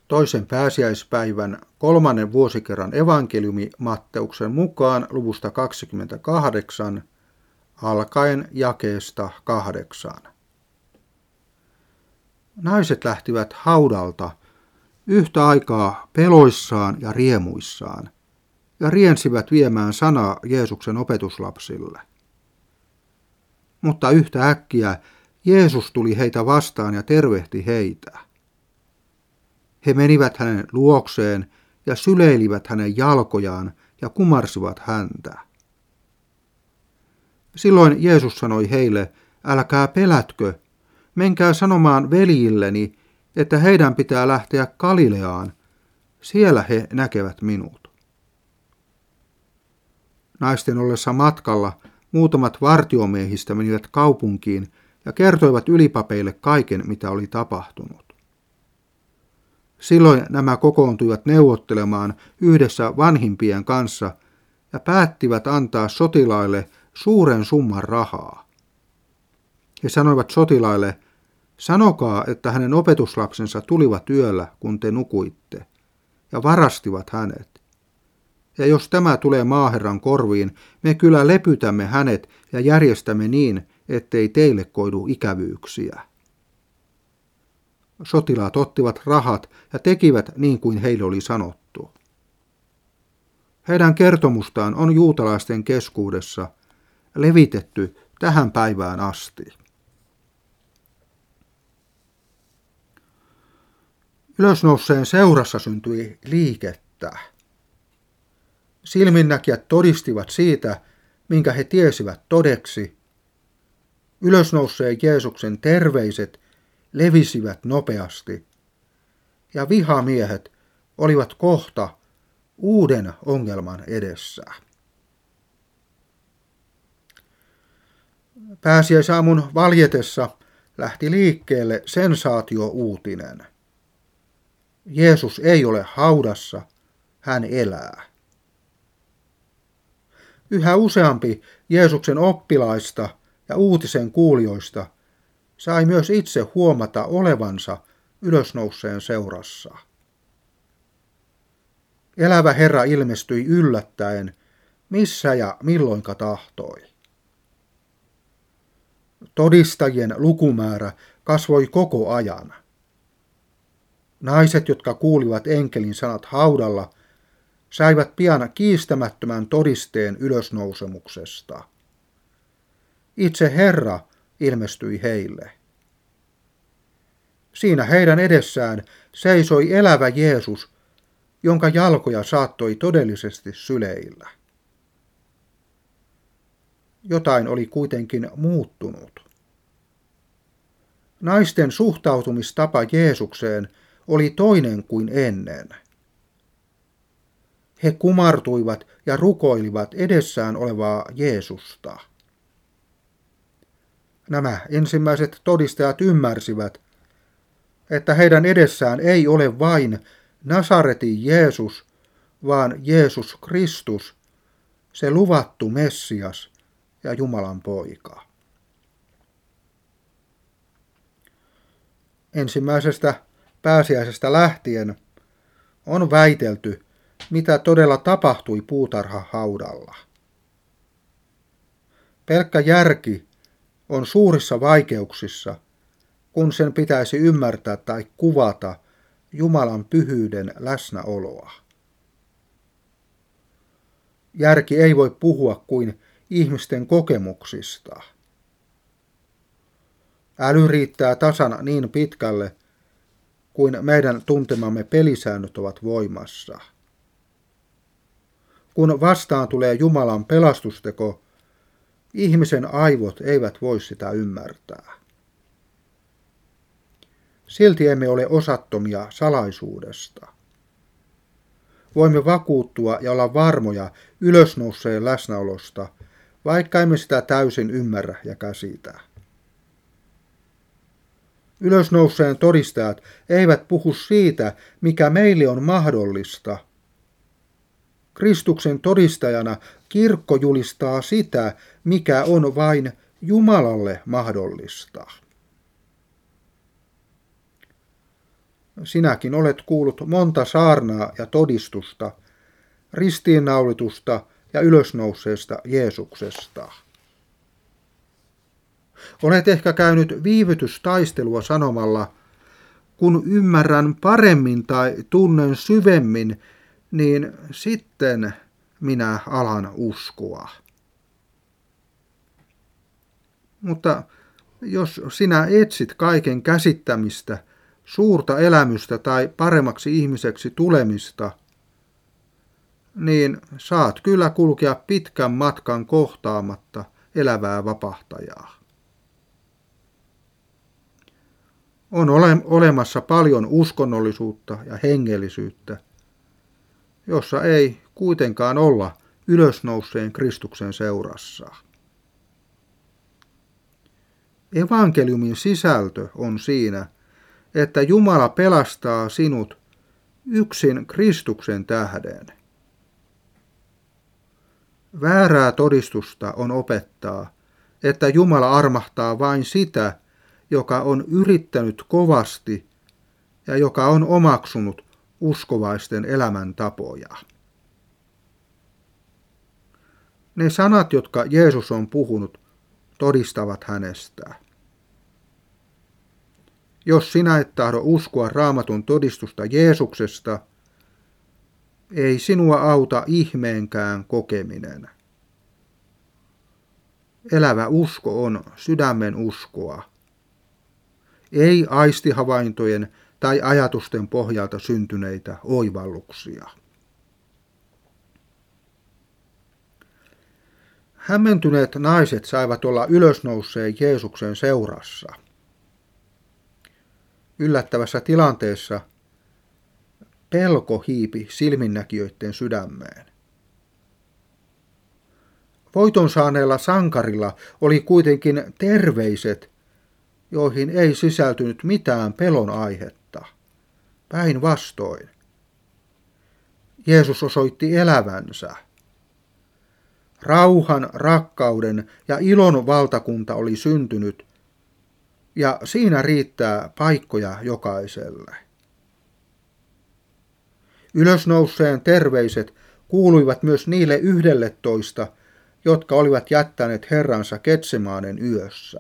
Toisen pääsiäispäivän 3. vuosikerran evankeliumi Matteuksen mukaan luvusta 28, alkaen jakeesta 8. Naiset lähtivät haudalta yhtä aikaa peloissaan ja riemuissaan ja riensivät viemään sanaa Jeesuksen opetuslapsille. Mutta yhtä äkkiä Jeesus tuli heitä vastaan ja tervehti heitä. He menivät hänen luokseen ja syleilivät hänen jalkojaan ja kumarsivat häntä. Silloin Jeesus sanoi heille, älkää pelätkö, menkää sanomaan veljilleni, että heidän pitää lähteä Galileaan, siellä he näkevät minut. Naisten ollessa matkalla muutamat vartiomiehistä menivät kaupunkiin ja kertoivat ylipapeille kaiken, mitä oli tapahtunut. Silloin nämä kokoontuivat neuvottelemaan yhdessä vanhimpien kanssa ja päättivät antaa sotilaille suuren summan rahaa. He sanoivat sotilaille, sanokaa, että hänen opetuslapsensa tulivat yöllä, kun te nukuitte, ja varastivat hänet. Ja jos tämä tulee maaherran korviin, me kyllä lepytämme hänet ja järjestämme niin, ettei teille koidu ikävyyksiä. Sotilaat ottivat rahat ja tekivät niin kuin heille oli sanottu. Heidän kertomustaan on juutalaisten keskuudessa levitetty tähän päivään asti. Ylösnouseen seurassa syntyi liikettä. Silminnäkijät todistivat siitä, minkä he tiesivät todeksi. Ylösnouseen Jeesuksen terveiset levisivät nopeasti, ja vihamiehet olivat kohta uuden ongelman edessä. Pääsiäisaamun valjetessa lähti liikkeelle sensaatiouutinen. Jeesus ei ole haudassa, hän elää. Yhä useampi Jeesuksen oppilaista ja uutisen kuulijoista sai myös itse huomata olevansa ylösnouseen seurassa. Elävä Herra ilmestyi yllättäen, missä ja milloinka tahtoi. Todistajien lukumäärä kasvoi koko ajan. Naiset, jotka kuulivat enkelin sanat haudalla, saivat pian kiistämättömän todisteen ylösnousemuksesta. Itse Herra ilmestyi heille. Siinä heidän edessään seisoi elävä Jeesus, jonka jalkoja saattoi todellisesti syleillä. Jotain oli kuitenkin muuttunut. Naisten suhtautumistapa Jeesukseen oli toinen kuin ennen. He kumartuivat ja rukoilivat edessään olevaa Jeesusta. Nämä ensimmäiset todistajat ymmärsivät, että heidän edessään ei ole vain Nasaretin Jeesus, vaan Jeesus Kristus, se luvattu Messias ja Jumalan poika. Ensimmäisestä pääsiäisestä lähtien on väitelty, mitä todella tapahtui puutarhahaudalla. Pelkkä järki on suurissa vaikeuksissa, kun sen pitäisi ymmärtää tai kuvata Jumalan pyhyyden läsnäoloa. Järki ei voi puhua kuin ihmisten kokemuksista. Äly riittää tasan niin pitkälle, kuin meidän tuntemamme pelisäännöt ovat voimassa. Kun vastaan tulee Jumalan pelastusteko, ihmisen aivot eivät voi sitä ymmärtää. Silti emme ole osattomia salaisuudesta. Voimme vakuuttua ja olla varmoja ylösnouseen läsnäolosta, vaikka emme sitä täysin ymmärrä ja käsitä. Ylösnouseen todistajat eivät puhu siitä, mikä meille on mahdollista. Kristuksen todistajana kirkko julistaa sitä, mikä on vain Jumalalle mahdollista. sinäkin olet kuullut monta saarnaa ja todistusta, ristiinnaulitusta ja ylösnouseesta Jeesuksesta. Olet ehkä käynyt viivytystaistelua sanomalla, kun ymmärrän paremmin tai tunnen syvemmin, niin sitten minä alan uskoa. Mutta jos sinä etsit kaiken käsittämistä, suurta elämystä tai paremmaksi ihmiseksi tulemista, niin saat kyllä kulkea pitkän matkan kohtaamatta elävää vapahtajaa. On olemassa paljon uskonnollisuutta ja hengellisyyttä, jossa ei kuitenkaan olla ylösnouseen Kristuksen seurassa. Evankeliumin sisältö on siinä, että Jumala pelastaa sinut yksin Kristuksen tähden. Väärää todistusta on opettaa, että Jumala armahtaa vain sitä, joka on yrittänyt kovasti ja joka on omaksunut uskovaisten elämäntapoja. Ne sanat, jotka Jeesus on puhunut, todistavat hänestä. Jos sinä et tahdo uskoa Raamatun todistusta Jeesuksesta, ei sinua auta ihmeenkään kokeminen. Elävä usko on sydämen uskoa, ei aistihavaintojen tai ajatusten pohjalta syntyneitä oivalluksia. Hämmentyneet naiset saivat olla ylösnouseen Jeesuksen seurassa. Yllättävässä tilanteessa pelko hiipi silminnäkijöiden sydämeen. Voiton saaneella sankarilla oli kuitenkin terveiset, joihin ei sisältynyt mitään pelon aihetta. Päinvastoin. Jeesus osoitti elävänsä. Rauhan, rakkauden ja ilon valtakunta oli syntynyt, ja siinä riittää paikkoja jokaiselle. Ylösnouseen terveiset kuuluivat myös niille 11, jotka olivat jättäneet Herransa Getsemaanen yössä.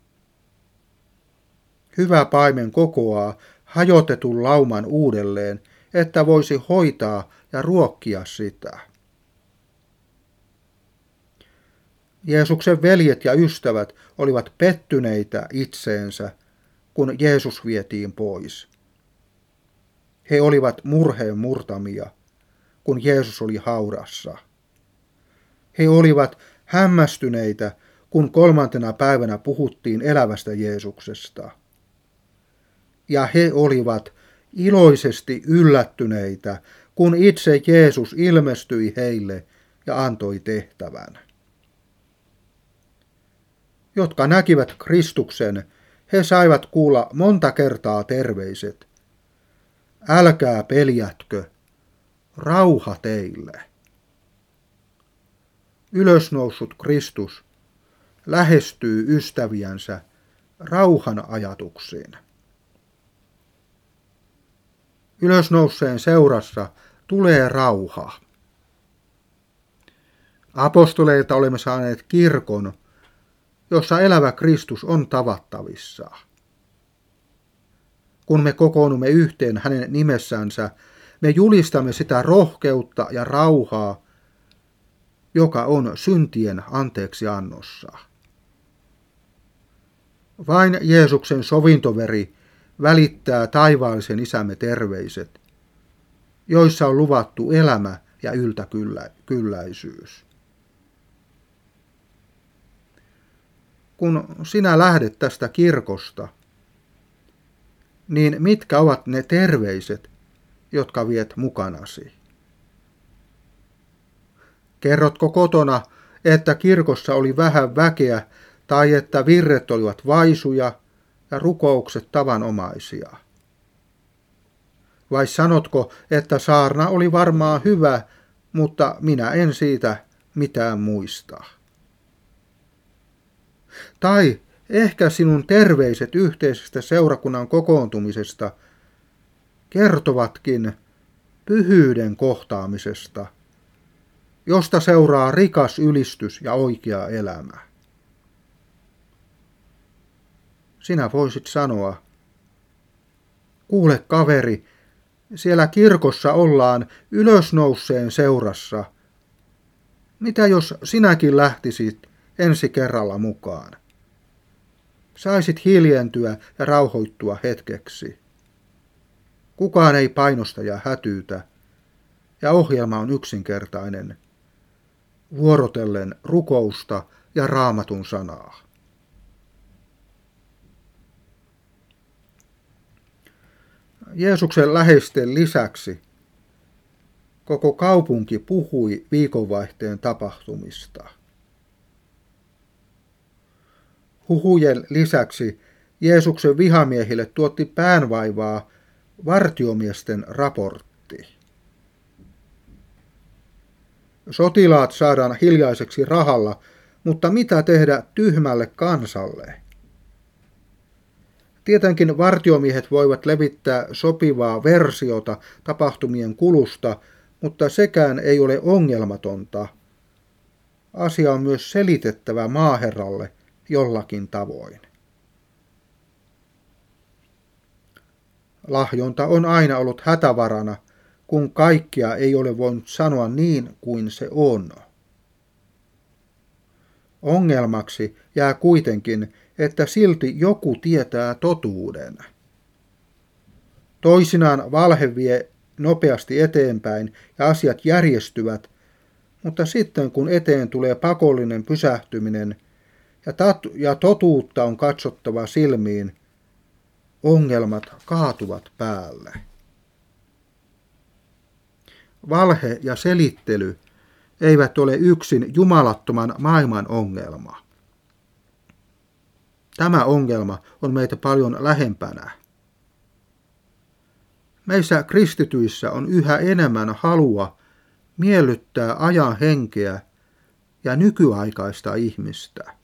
Hyvä paimen kokoaa hajotetun lauman uudelleen, että voisi hoitaa ja ruokkia sitä. Jeesuksen veljet ja ystävät olivat pettyneitä itseensä, kun Jeesus vietiin pois. He olivat murheen murtamia, kun Jeesus oli haudassa. He olivat hämmästyneitä, kun 3. päivänä puhuttiin elävästä Jeesuksesta. Ja he olivat iloisesti yllättyneitä, kun itse Jeesus ilmestyi heille ja antoi tehtävän. Jotka näkivät Kristuksen, he saivat kuulla monta kertaa terveiset. Älkää peljätkö, rauha teille. Ylösnoussut Kristus lähestyy ystäviänsä rauhan ajatuksiin. Ylösnouseen seurassa tulee rauha. Apostoleilta olemme saaneet kirkon, jossa elävä Kristus on tavattavissa. Kun me kokoonnumme yhteen hänen nimessänsä, me julistamme sitä rohkeutta ja rauhaa, joka on syntien anteeksiannossa. Vain Jeesuksen sovintoveri välittää taivaallisen isämme terveiset, joissa on luvattu elämä ja yltäkylläisyys. Kun sinä lähdet tästä kirkosta, niin mitkä ovat ne terveiset, jotka viet mukanasi? Kerrotko kotona, että kirkossa oli vähän väkeä tai että virret olivat vaisuja ja rukoukset tavanomaisia? Vai sanotko, että saarna oli varmaan hyvä, mutta minä en siitä mitään muista? Tai ehkä sinun terveiset yhteisestä seurakunnan kokoontumisesta kertovatkin pyhyyden kohtaamisesta, josta seuraa rikas ylistys ja oikea elämä. Sinä voisit sanoa, kuule kaveri, siellä kirkossa ollaan ylösnouseen seurassa. Mitä jos sinäkin lähtisit ensi kerralla mukaan? Saisit hiljentyä ja rauhoittua hetkeksi. Kukaan ei painosta ja hätyytä, ja ohjelma on yksinkertainen, vuorotellen rukousta ja Raamatun sanaa. Jeesuksen läheisten lisäksi koko kaupunki puhui viikonvaihteen tapahtumista. Huhujen lisäksi Jeesuksen vihamiehille tuotti päänvaivaa vartiomiesten raportti. Sotilaat saadaan hiljaiseksi rahalla, mutta mitä tehdä tyhmälle kansalle? Tietenkin vartiomiehet voivat levittää sopivaa versiota tapahtumien kulusta, mutta sekään ei ole ongelmatonta. Asia on myös selitettävä maaherralle jollakin tavoin. Lahjonta on aina ollut hätävarana, kun kaikkia ei ole voinut sanoa niin kuin se on. Ongelmaksi jää kuitenkin, että silti joku tietää totuuden. Toisinaan valhe vie nopeasti eteenpäin ja asiat järjestyvät, mutta sitten kun eteen tulee pakollinen pysähtyminen ja totuutta on katsottava silmiin, ongelmat kaatuvat päälle. Valhe ja selittely eivät ole yksin jumalattoman maailman ongelma. Tämä ongelma on meitä paljon lähempänä. Meissä kristityissä on yhä enemmän halua miellyttää ajan henkeä ja nykyaikaista ihmistä.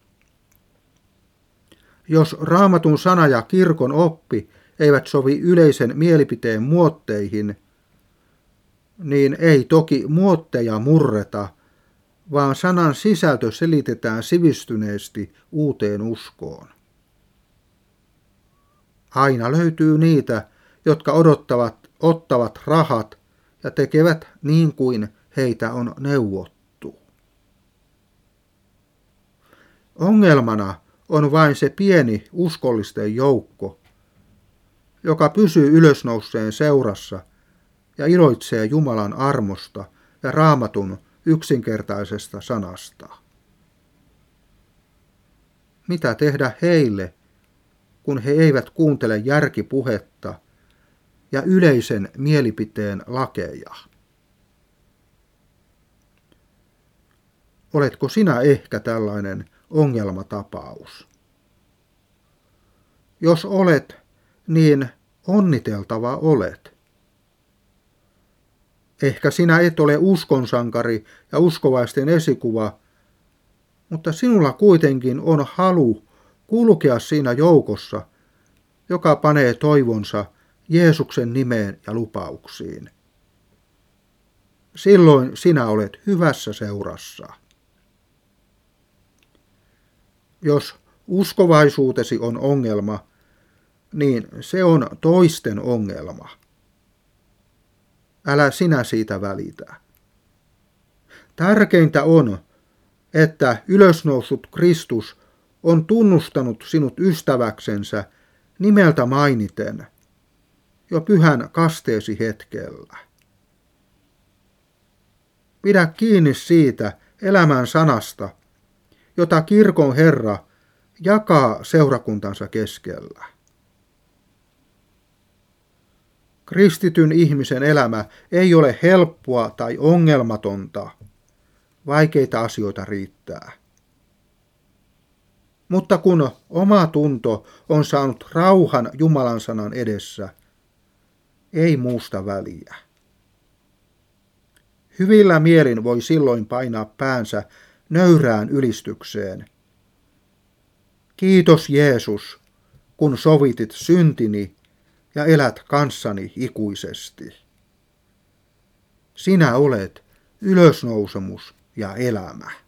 Jos Raamatun sana ja kirkon oppi eivät sovi yleisen mielipiteen muotteihin, niin ei toki muotteja murreta, vaan sanan sisältö selitetään sivistyneesti uuteen uskoon. Aina löytyy niitä, jotka ottavat rahat ja tekevät niin kuin heitä on neuvottu. Ongelmana on vain se pieni uskollisten joukko, joka pysyy ylösnouseen seurassa ja iloitsee Jumalan armosta ja Raamatun yksinkertaisesta sanasta. Mitä tehdä heille, kun he eivät kuuntele järkipuhetta ja yleisen mielipiteen lakeja? Oletko sinä ehkä tällainen ongelmatapaus? Jos olet, niin onniteltava olet. Ehkä sinä et ole uskonsankari ja uskovaisten esikuva, mutta sinulla kuitenkin on halu kulkea siinä joukossa, joka panee toivonsa Jeesuksen nimeen ja lupauksiin. Silloin sinä olet hyvässä seurassa. Jos uskovaisuutesi on ongelma, niin se on toisten ongelma. Älä sinä siitä välitä. Tärkeintä on, että ylösnoussut Kristus on tunnustanut sinut ystäväksensä nimeltä mainiten jo pyhän kasteesi hetkellä. Pidä kiinni siitä elämän sanasta, jota kirkon Herra jakaa seurakuntansa keskellä. Kristityn ihmisen elämä ei ole helppoa tai ongelmatonta. Vaikeita asioita riittää. Mutta kun oma tunto on saanut rauhan Jumalan sanan edessä, ei muusta väliä. Hyvillä mielin voi silloin painaa päänsä nöyrään ylistykseen. Kiitos Jeesus, kun sovitit syntini ja elät kanssani ikuisesti. Sinä olet ylösnousemus ja elämä.